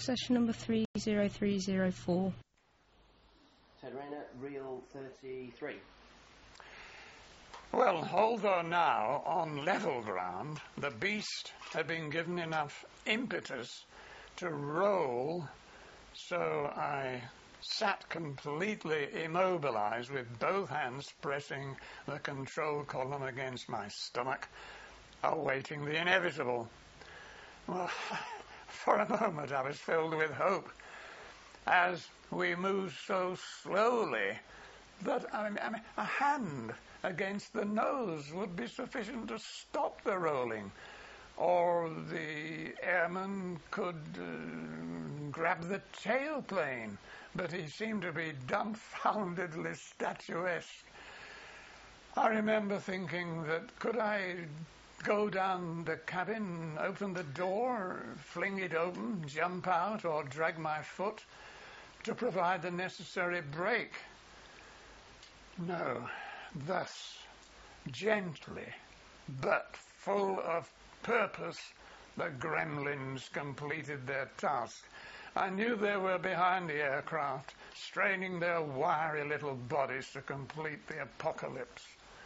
session number 30304. Ted Rayner, reel 33. Well, although now on level ground, the beast had been given enough impetus to roll, so I sat completely immobilized with both hands pressing the control column against my stomach, awaiting the inevitable. Well, for a moment I was filled with hope as we moved so slowly that a hand against the nose would be sufficient to stop the rolling, or the airman could grab the tailplane, but he seemed to be dumbfoundedly statuesque. I remember thinking that could I go down the cabin, open the door, fling it open, jump out, or drag my foot to provide the necessary brake. No, thus, gently, but full of purpose, the gremlins completed their task. I knew they were behind the aircraft, straining their wiry little bodies to complete the apocalypse.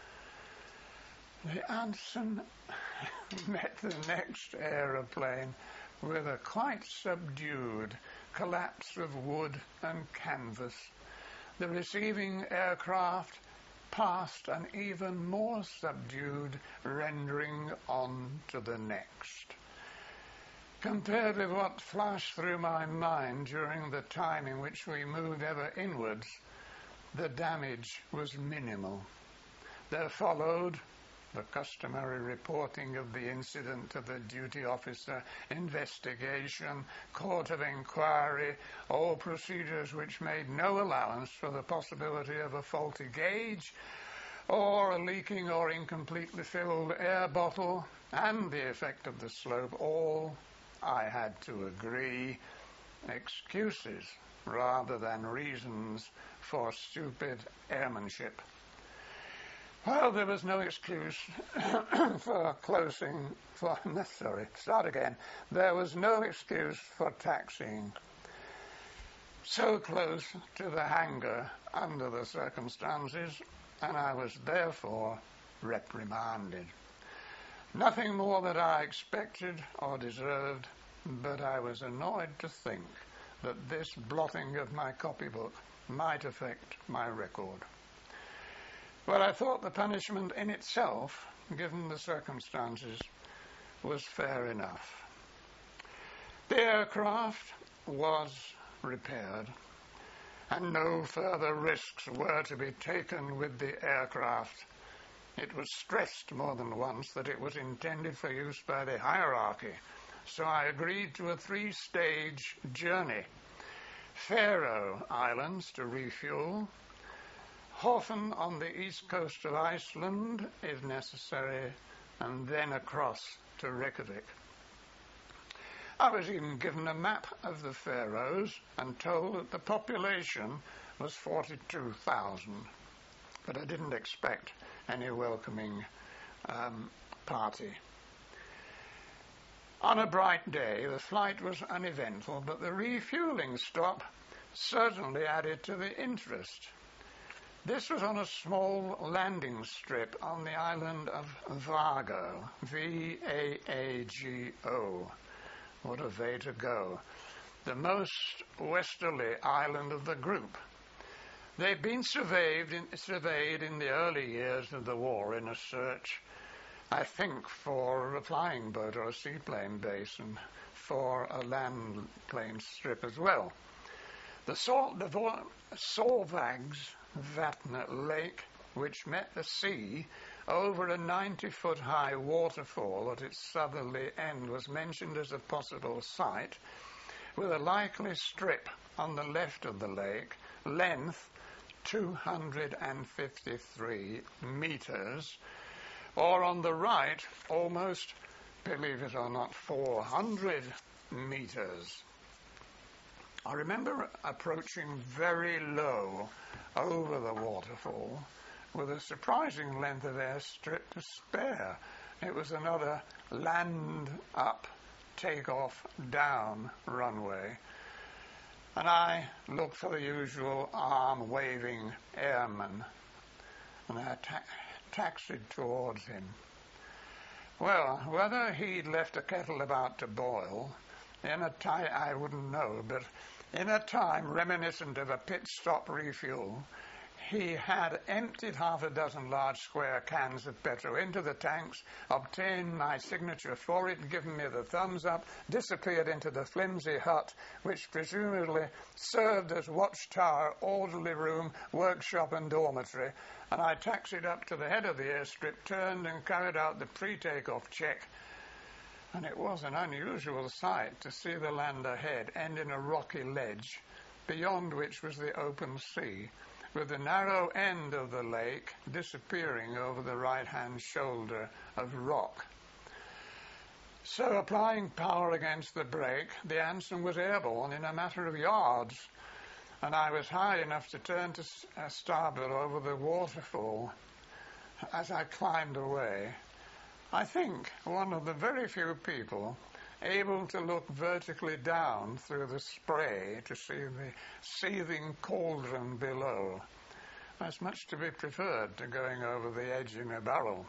The Anson met the next aeroplane with a quite subdued collapse of wood and canvas. The receiving aircraft passed an even more subdued rendering on to the next. Compared with what flashed through my mind during the time in which we moved ever inwards, the damage was minimal. There followed the customary reporting of the incident to the duty officer, investigation, court of inquiry, all procedures which made no allowance for the possibility of a faulty gauge or a leaking or incompletely filled air bottle, and the effect of the slope. All, I had to agree, excuses rather than reasons for stupid airmanship. Well, there was no excuse There was no excuse for taxiing so close to the hangar under the circumstances, and I was therefore reprimanded. Nothing more that I expected or deserved, but I was annoyed to think that this blotting of my copybook might affect my record. Well, I thought the punishment in itself, given the circumstances, was fair enough. The aircraft was repaired, and no further risks were to be taken with the aircraft. It was stressed more than once that it was intended for use by the hierarchy, so I agreed to a 3-stage journey. Faroe Islands to refuel, Hofen on the east coast of Iceland, if necessary, and then across to Reykjavik. I was even given a map of the Faroes and told that the population was 42,000, but I didn't expect any welcoming party. On a bright day, the flight was uneventful, but the refueling stop certainly added to the interest. This was on a small landing strip on the island of Vago, Vaago. What a way to go. The most westerly island of the group. They'd been surveyed in the early years of the war in a search, I think, for a flying boat or a seaplane base, and for a land plane strip as well. The Solvagsvatnet Lake, which met the sea over a 90-foot high waterfall at its southerly end, was mentioned as a possible site, with a likely strip on the left of the lake, length 253 meters, or on the right, almost, believe it or not, 400 meters. I remember approaching very low over the waterfall with a surprising length of airstrip to spare. It was another land-up takeoff down runway, and I looked for the usual arm-waving airman, and I taxied towards him. Well, whether he'd left a kettle about to boil, in a time I wouldn't know, but in a time reminiscent of a pit stop refuel, he had emptied half a dozen large square cans of petrol into the tanks, obtained my signature for it, given me the thumbs up, disappeared into the flimsy hut, which presumably served as watchtower, orderly room, workshop and dormitory, and I taxied up to the head of the airstrip, turned and carried out the pre-takeoff check. And it was an unusual sight to see the land ahead end in a rocky ledge, beyond which was the open sea, with the narrow end of the lake disappearing over the right-hand shoulder of rock. So, applying power against the brake, the Anson was airborne in a matter of yards, and I was high enough to turn to starboard over the waterfall. As I climbed away, I think one of the very few people able to look vertically down through the spray to see the seething cauldron below. That's much to be preferred to going over the edge in a barrel.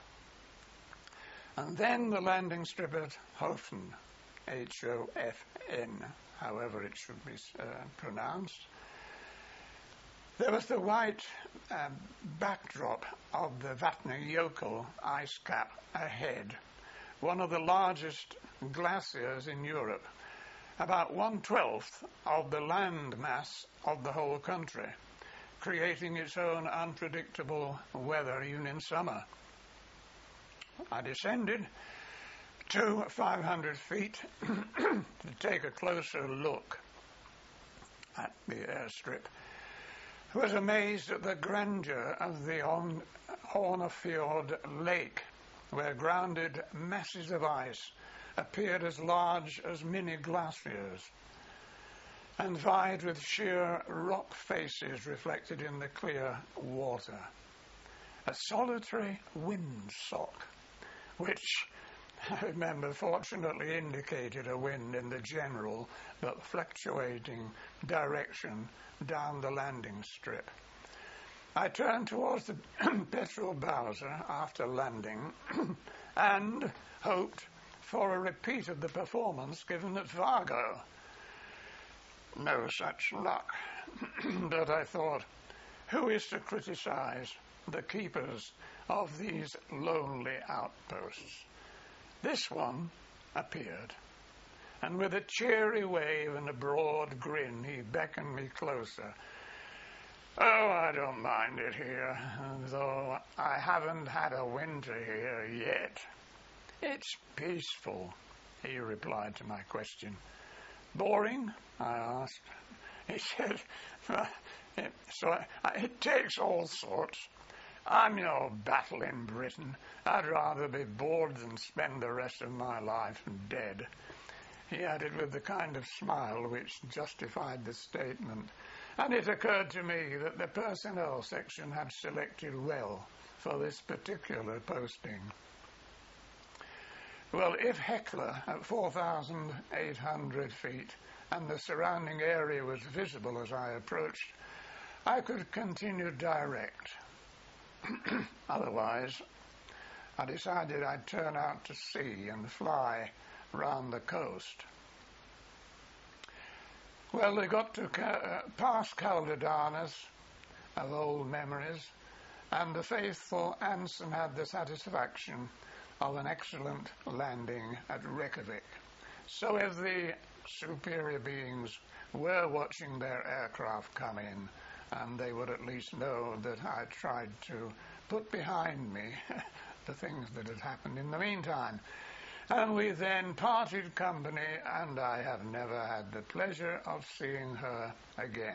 And then the landing strip at Hofen, H-O-F-N, however it should be pronounced. There was the white backdrop of the Vatnajökull ice cap ahead, one of the largest glaciers in Europe, about 1/12 of the land mass of the whole country, creating its own unpredictable weather even in summer. I descended to 500 feet to take a closer look at the airstrip. I was amazed at the grandeur of the Hornefjord Lake, where grounded masses of ice appeared as large as mini glaciers and vied with sheer rock faces reflected in the clear water. A solitary windsock, which I remember fortunately indicated a wind in the general but fluctuating direction down the landing strip. I turned towards the petrol Bowser after landing and hoped for a repeat of the performance given at Vargo. No such luck. But I thought, who is to criticize the keepers of these lonely outposts? This one appeared, and with a cheery wave and a broad grin, he beckoned me closer. Oh, I don't mind it here, though I haven't had a winter here yet. It's peaceful, he replied to my question. Boring? I asked. He said, it takes all sorts. I'm no battle in Britain. I'd rather be bored than spend the rest of my life dead. He added with the kind of smile which justified the statement. And it occurred to me that the personnel section had selected well for this particular posting. Well, if Hekla at 4,800 feet and the surrounding area was visible as I approached, I could continue direct. Otherwise, I decided I'd turn out to sea and fly round the coast. Well, they got to past Caldedanas of old memories, and the faithful Anson had the satisfaction of an excellent landing at Reykjavik. So if the superior beings were watching their aircraft come in, and they would at least know that I tried to put behind me the things that had happened in the meantime. And we then parted company, and I have never had the pleasure of seeing her again.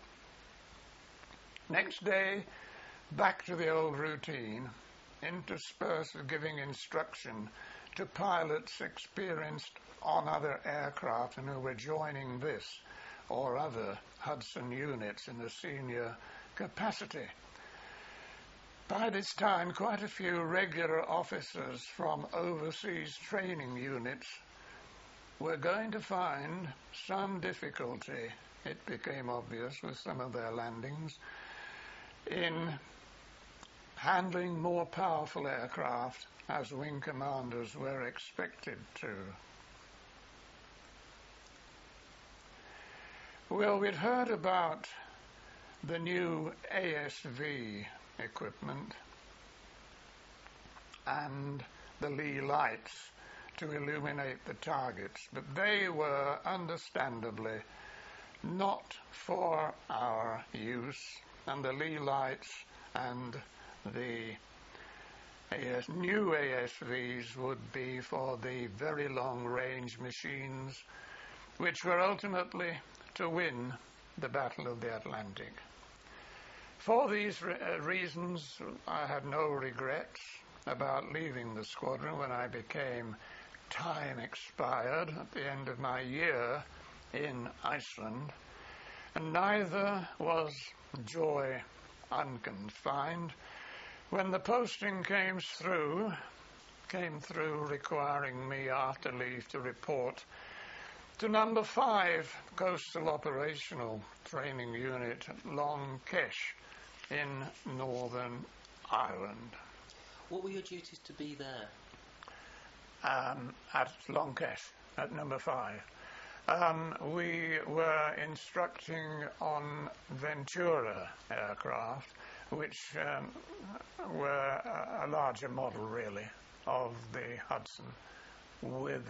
Next day, back to the old routine, interspersed with giving instruction to pilots experienced on other aircraft and who were joining this or other Hudson units in a senior capacity. By this time, quite a few regular officers from overseas training units were going to find some difficulty, it became obvious with some of their landings, in handling more powerful aircraft as wing commanders were expected to. Well, we'd heard about the new ASV equipment and the Lee lights to illuminate the targets, but they were understandably not for our use, and the Lee lights and the new ASVs would be for the very long-range machines, which were ultimately to win the Battle of the Atlantic. For these reasons, I had no regrets about leaving the squadron when I became time expired at the end of my year in Iceland, and neither was joy unconfined when the posting came through requiring me after leave to report to Number 5 Coastal Operational Training Unit, Long Kesh in Northern Ireland. What were your duties to be there? At Long Kesh, at Number 5. We were instructing on Ventura aircraft, which were a larger model, really, of the Hudson, with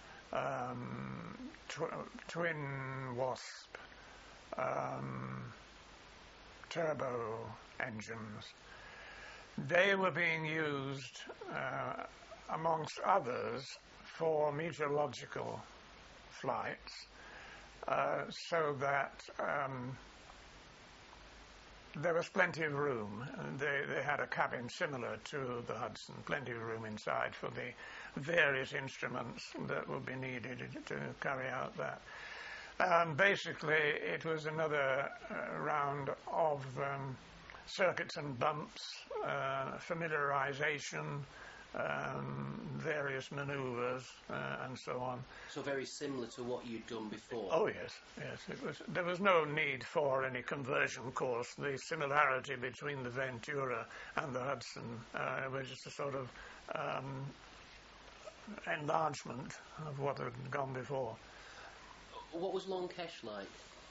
twin Wasp turbo engines. They were being used, amongst others, for meteorological flights, so that there was plenty of room. They had a cabin similar to the Hudson, plenty of room inside for the various instruments that would be needed to carry out that. Basically, it was another round of circuits and bumps, familiarization, various maneuvers, and so on. So very similar to what you'd done before? Oh, yes. There was no need for any conversion course. The similarity between the Ventura and the Hudson was just a sort of enlargement of what had gone before. What was Long Kesh like?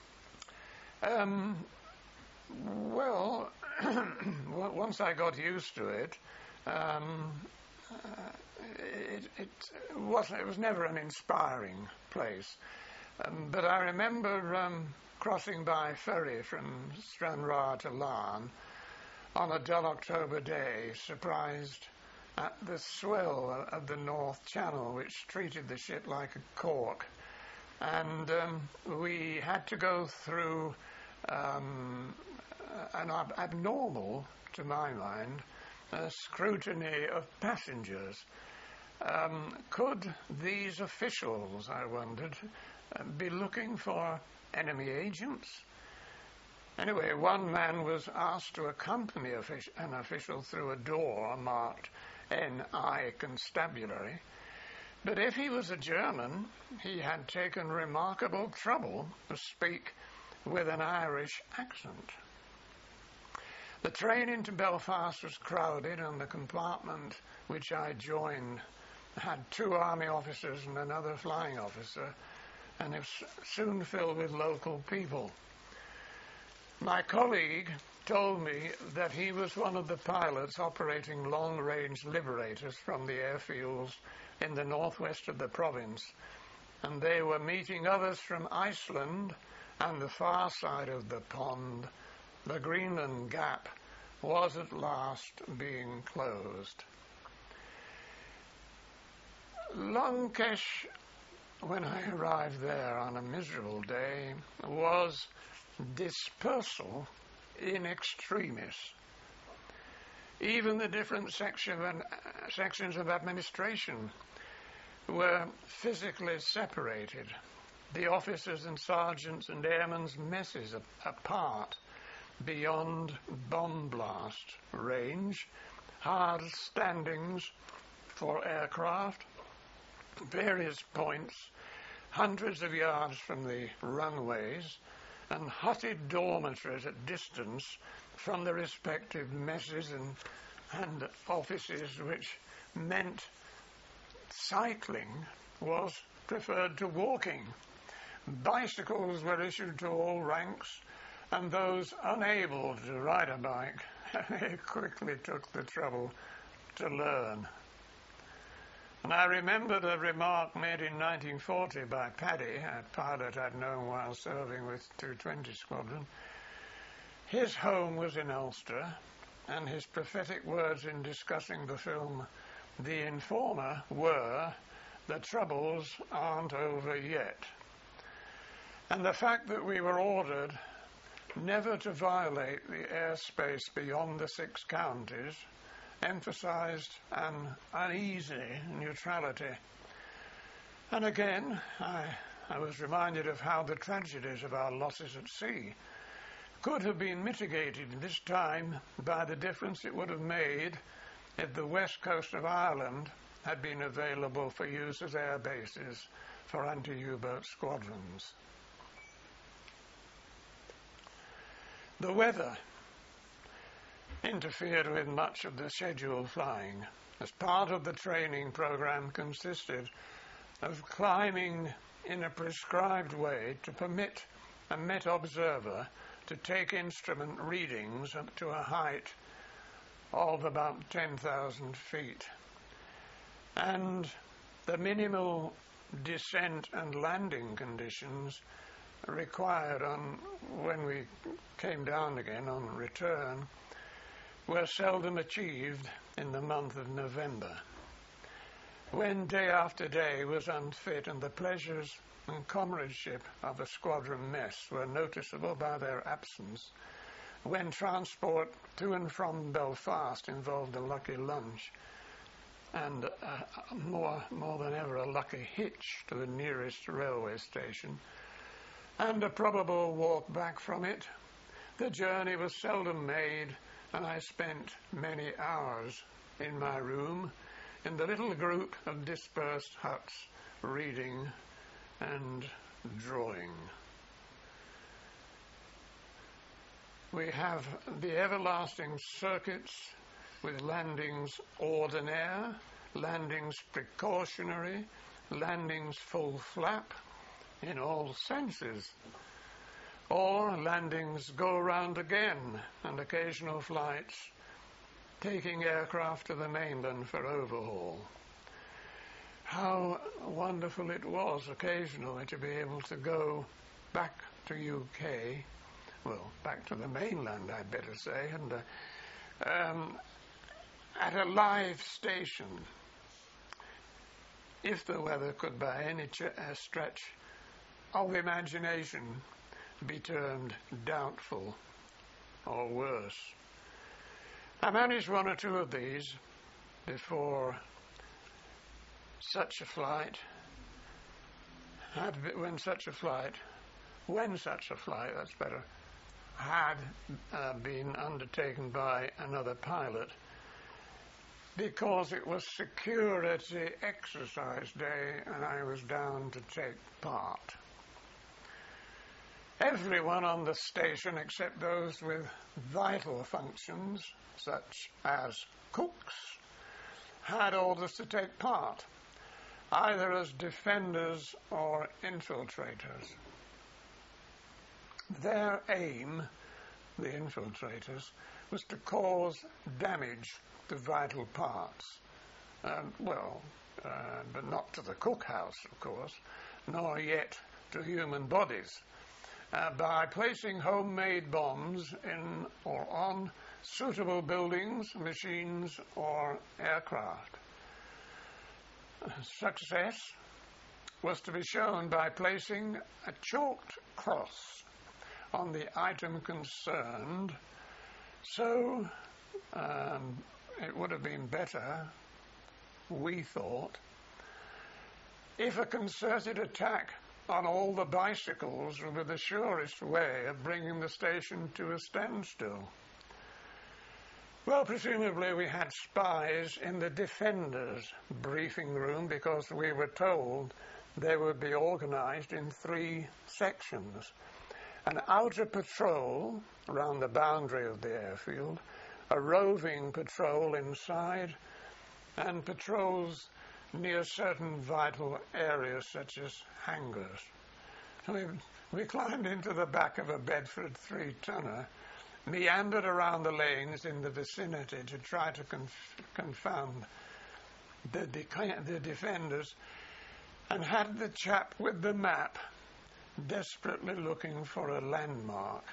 Well, once I got used to it, it was never an inspiring place. But I remember crossing by ferry from Stranraer to Larne on a dull October day, surprised at the swell of the North Channel, which treated the ship like a cork. And we had to go through an abnormal, to my mind, scrutiny of passengers. Could these officials, I wondered, be looking for enemy agents? Anyway, one man was asked to accompany an official through a door marked N.I. Constabulary, but if he was a German, he had taken remarkable trouble to speak with an Irish accent. The train into Belfast was crowded, and the compartment which I joined had 2 army officers and another flying officer, and it was soon filled with local people. My colleague told me that he was one of the pilots operating long-range Liberators from the airfields in the northwest of the province, and they were meeting others from Iceland and the far side of the pond. The Greenland Gap was at last being closed. Long Kesh, when I arrived there on a miserable day, was dispersal in extremis. Even the different sections of administration were physically separated. The officers and sergeants and airmen's messes apart beyond bomb blast range, hard standings for aircraft, various points hundreds of yards from the runways, and hutted dormitories at distance from the respective messes and offices, which meant cycling was preferred to walking. Bicycles were issued to all ranks, and those unable to ride a bike they quickly took the trouble to learn. And I remembered a remark made in 1940 by Paddy, a pilot I'd known while serving with 220 Squadron. His home was in Ulster, and his prophetic words in discussing the film The Informer were, "The troubles aren't over yet." And the fact that we were ordered never to violate the airspace beyond the 6 counties emphasized an uneasy neutrality. And again, I was reminded of how the tragedies of our losses at sea could have been mitigated this time by the difference it would have made if the west coast of Ireland had been available for use as air bases for anti-U-boat squadrons. The weather interfered with much of the scheduled flying, as part of the training program consisted of climbing in a prescribed way to permit a Met observer to take instrument readings up to a height of about 10,000 feet. And the minimal descent and landing conditions required when we came down again on return were seldom achieved in the month of November, when day after day was unfit and the pleasures and comradeship of a squadron mess were noticeable by their absence, when transport to and from Belfast involved a lucky lunch and more than ever a lucky hitch to the nearest railway station, and a probable walk back from it. The journey was seldom made, and I spent many hours in my room in the little group of dispersed huts, reading and drawing. We have the everlasting circuits with landings ordinaire, landings precautionary, landings full flap in all senses, or landings go round again, and occasional flights taking aircraft to the mainland for overhaul. How wonderful it was occasionally to be able to go back to UK, well, back to the mainland, I'd better say, and at a live station, if the weather could by any stretch of imagination be termed doubtful or worse. I managed one or two of these before such a flight had been undertaken by another pilot, because it was security exercise day and I was down to take part. Everyone on the station, except those with vital functions, such as cooks, had orders to take part, either as defenders or infiltrators. Their aim, the infiltrators, was to cause damage to vital parts. But not to the cookhouse, of course, nor yet to human bodies, by placing homemade bombs in or on suitable buildings, machines, or aircraft. Success was to be shown by placing a chalked cross on the item concerned, so it would have been better, we thought, if a concerted attack on all the bicycles would be the surest way of bringing the station to a standstill. Well, presumably we had spies in the defenders' briefing room, because we were told they would be organised in 3 sections. An outer patrol around the boundary of the airfield, a roving patrol inside, and patrols near certain vital areas such as hangars. We climbed into the back of a Bedford 3-tonner, meandered around the lanes in the vicinity to try to confound the defenders, and had the chap with the map desperately looking for a landmark.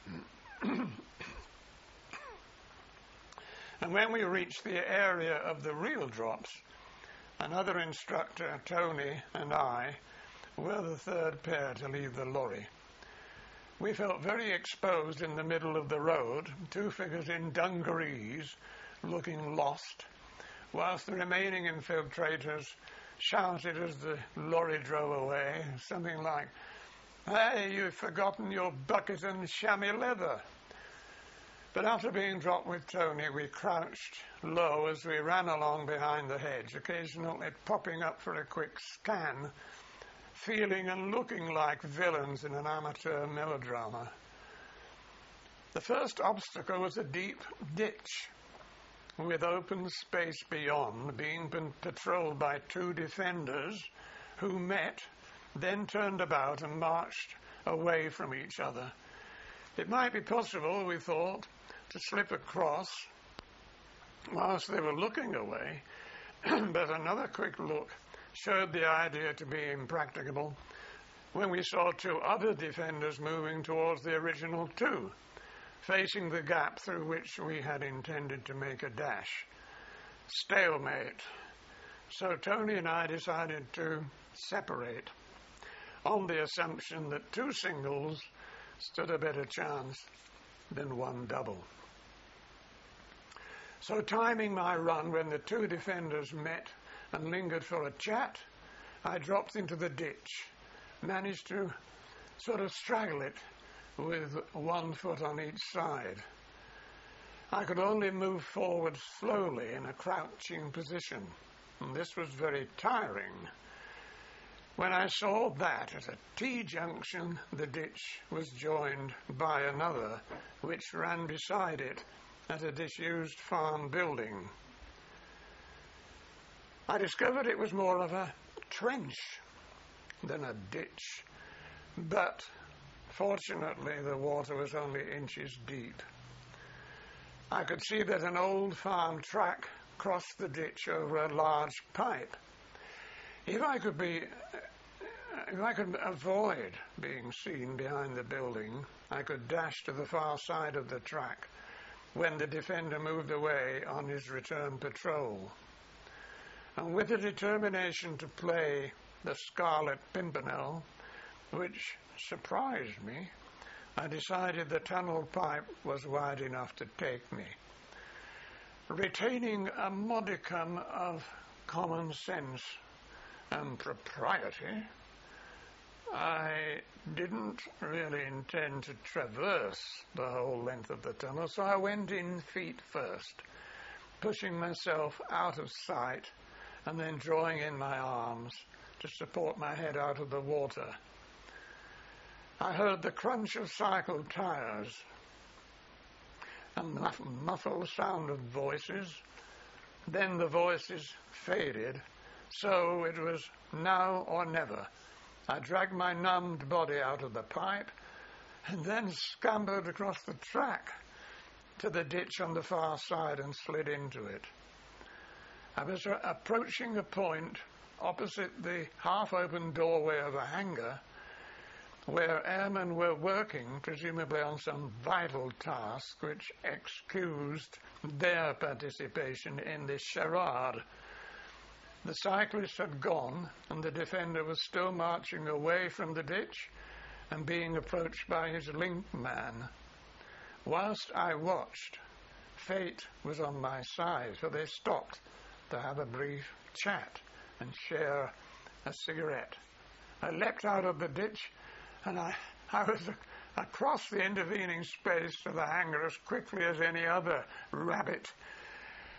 And when we reached the area of the real drops, another instructor, Tony, and I were the third pair to leave the lorry. We felt very exposed in the middle of the road, 2 figures in dungarees looking lost, whilst the remaining infiltrators shouted as the lorry drove away, something like, "Hey, you've forgotten your bucket and chamois leather." But after being dropped with Tony, we crouched low as we ran along behind the hedge, occasionally popping up for a quick scan, feeling and looking like villains in an amateur melodrama. The first obstacle was a deep ditch, with open space beyond, being patrolled by 2 defenders who met, then turned about and marched away from each other. It might be possible, we thought, to slip across whilst they were looking away, but another quick look showed the idea to be impracticable when we saw 2 other defenders moving towards the original 2, facing the gap through which we had intended to make a dash. Stalemate. So Tony and I decided to separate, on the assumption that 2 singles stood a better chance than 1 double. So timing my run when the 2 defenders met and lingered for a chat, I dropped into the ditch, managed to sort of straggle it with 1 foot on each side. I could only move forward slowly in a crouching position, and this was very tiring. When I saw that at a T-junction, the ditch was joined by another, which ran beside it at a disused farm building. I discovered it was more of a trench than a ditch, but fortunately the water was only inches deep. I could see that an old farm track crossed the ditch over a large pipe. If I could avoid being seen behind the building, I could dash to the far side of the track when the defender moved away on his return patrol. And with a determination to play the Scarlet Pimpernel, which surprised me, I decided the tunnel pipe was wide enough to take me. Retaining a modicum of common sense and propriety, I didn't really intend to traverse the whole length of the tunnel, so I went in feet first, pushing myself out of sight and then drawing in my arms to support my head out of the water. I heard the crunch of cycle tires and muffled sound of voices. Then the voices faded, so it was now or never. I dragged my numbed body out of the pipe and then scampered across the track to the ditch on the far side and slid into it. I was approaching a point opposite the half-open doorway of a hangar where airmen were working, presumably on some vital task which excused their participation in this charade. The cyclist had gone, and the defender was still marching away from the ditch and being approached by his link man. Whilst I watched, fate was on my side, so they stopped to have a brief chat and share a cigarette. I leapt out of the ditch, and I was across the intervening space to the hangar as quickly as any other rabbit.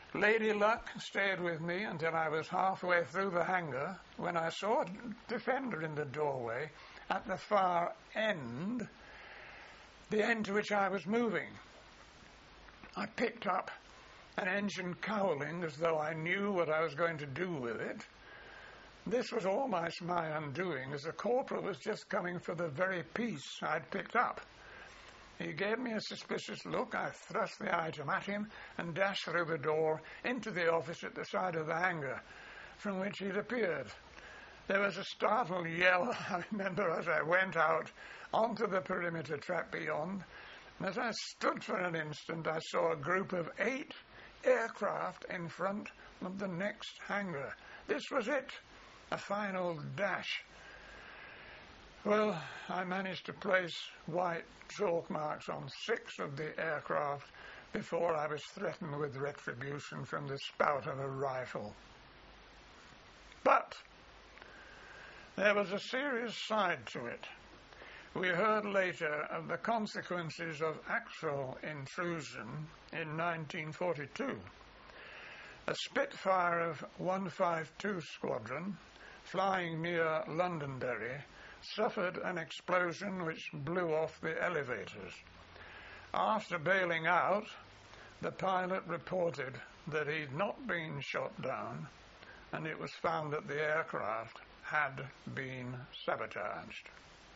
Lady Luck stayed with me until I was halfway through the hangar when I saw a defender in the doorway at the far end, the end to which I was moving. I picked up an engine cowling as though I knew what I was going to do with it. This was almost my undoing, as the corporal was just coming for the very piece I'd picked up. He gave me a suspicious look. I thrust the item at him and dashed through the door into the office at the side of the hangar from which he'd appeared. There was a startled yell, I remember, as I went out onto the perimeter track beyond. And as I stood for an instant, I saw a group of 8 aircraft in front of the next hangar. This was it, a final dash. Well, I managed to place white chalk marks on 6 of the aircraft before I was threatened with retribution from the spout of a rifle. But there was a serious side to it. We heard later of the consequences of actual intrusion in 1942. A Spitfire of 152 Squadron, flying near Londonderry, suffered an explosion which blew off the elevators. After bailing out, the pilot reported that he'd not been shot down, and it was found that the aircraft had been sabotaged.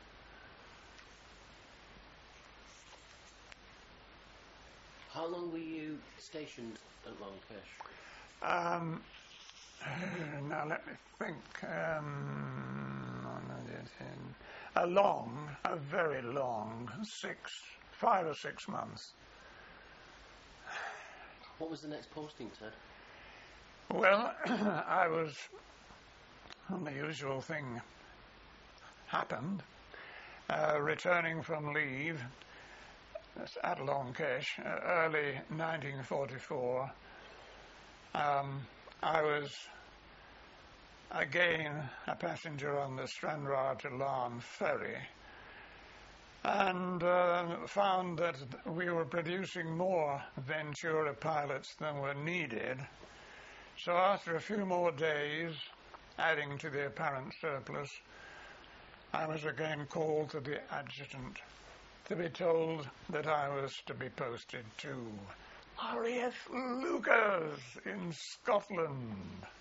How long were you stationed at Long Kesh? Now let me think. A very long, 5 or 6 months. What was the next posting, Ted? Well, I was, the usual thing happened, returning from leave at Long Kesh, early 1944. I was again a passenger on the Stranraer to Larne ferry, and found that we were producing more Ventura pilots than were needed. So after a few more days, adding to the apparent surplus, I was again called to the adjutant to be told that I was to be posted to RAF Lucas in Scotland.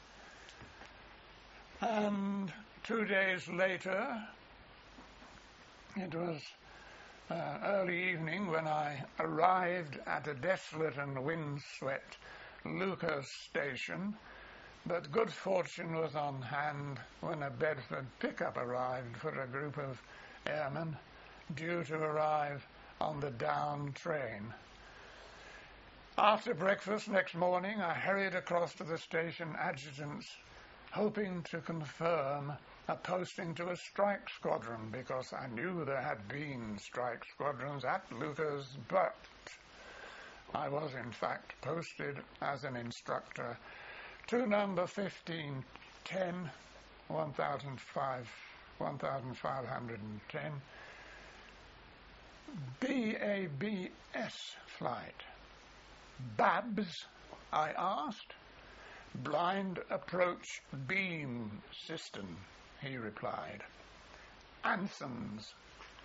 And 2 days later, it was early evening when I arrived at a desolate and windswept Lucas station, but good fortune was on hand when a Bedford pickup arrived for a group of airmen due to arrive on the down train. After breakfast next morning, I hurried across to the station adjutant's, hoping to confirm a posting to a strike squadron, because I knew there had been strike squadrons at Lucas, but I was in fact posted as an instructor to number 1510, 1510, BABS flight. Babs, I asked. Blind approach beam system, he replied. Anthems.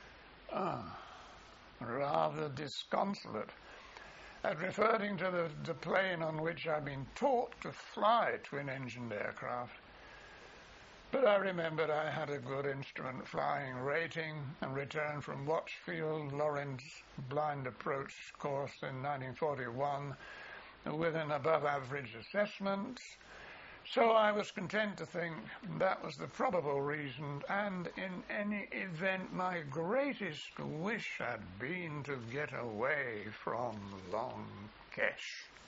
Rather disconsolate at referring to the plane on which I'd been taught to fly twin-engined aircraft. But I remembered I had a good instrument flying rating and returned from Watchfield Lawrence blind approach course in 1941 with an above-average assessment. So I was content to think that was the probable reason, and in any event my greatest wish had been to get away from Long Kesh.